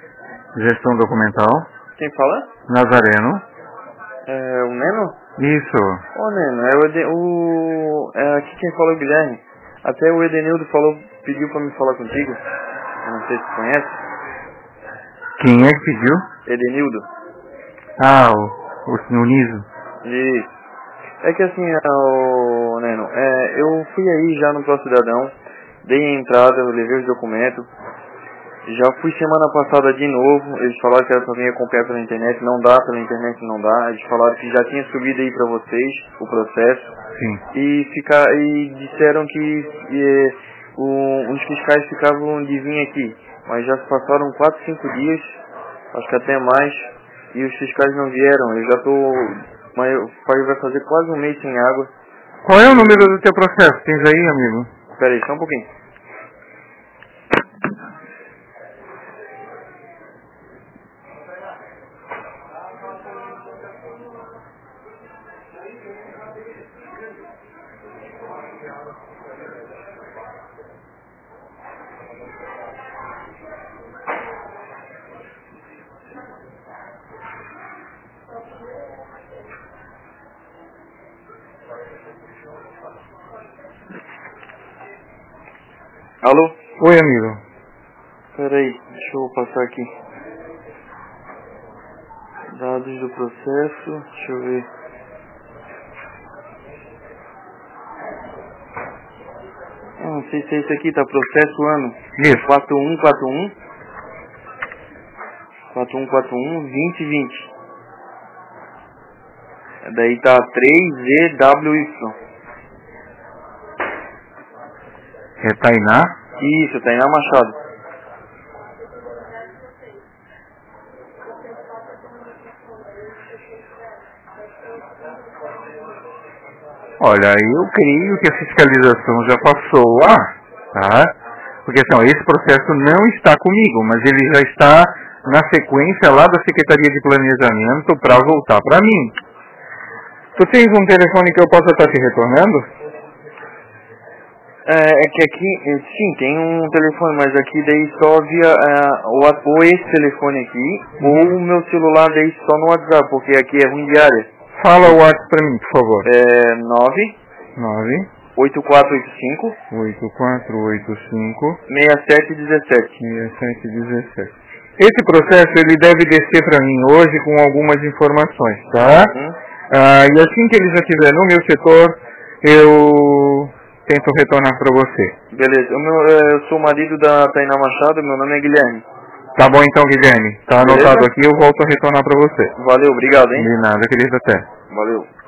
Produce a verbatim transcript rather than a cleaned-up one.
Gestão documental. Quem fala? Nazareno. É o Neno? Isso. Ô Neno, é o, Ede, o é, aqui quem fala é o Guilherme. Até o Edenildo falou, pediu pra me falar contigo. Eu não sei se você conhece. Quem é que pediu? Edenildo. Ah, o, o Nunizo. Isso. É que assim, o Neno, é, eu fui aí já no Pro Cidadão, dei a entrada, eu levei os documentos. Já fui semana passada de novo, eles falaram que era pra vir acompanhar pela internet, não dá, pela internet não dá. Eles falaram que já tinha subido aí pra vocês o processo. Sim. E, fica, e disseram que e, o, os fiscais ficavam de vir aqui. Mas já se passaram quatro, cinco dias, acho que até mais, e os fiscais não vieram. Eu já tô, mas o pai vai fazer quase um mês sem água. Qual é o número do teu processo? Tens aí, amigo? Espera aí, só um pouquinho. Alô? Oi, amigo. Espera aí, deixa eu passar aqui. Dados do processo, deixa eu ver. Ah, não sei se é isso aqui, tá processo ano. Isso. quatro um quatro um. quatro um quatro um, vinte vinte. Daí tá três Z W Y. É Tainá? Isso, Tainá Machado. Olha, eu creio que a fiscalização já passou lá, tá? Porque assim, ó, esse processo não está comigo, mas ele já está na sequência lá da Secretaria de Planejamento para voltar para mim. Tu tens um telefone que eu possa estar te retornando? É, é que aqui, sim, tem um telefone, mas aqui daí só via é, ou, ou esse telefone aqui, Uhum. ou o meu celular daí só no WhatsApp, porque aqui é ruim de área. Fala o WhatsApp para mim, por favor. É nove nove oito quatro oito cinco oito quatro oito cinco seis sete um sete. seis sete um sete. Esse processo ele deve descer para mim hoje com algumas informações, tá? Hum? Ah, e assim que ele já estiver no meu setor, eu tento retornar para você. Beleza, o meu, é, eu sou o marido da Tainá Machado, meu nome é Guilherme. Tá bom então, Guilherme. Tá anotado Beleza? aqui, eu volto a retornar para você. Valeu, obrigado, hein? De nada, querido, até. Valeu.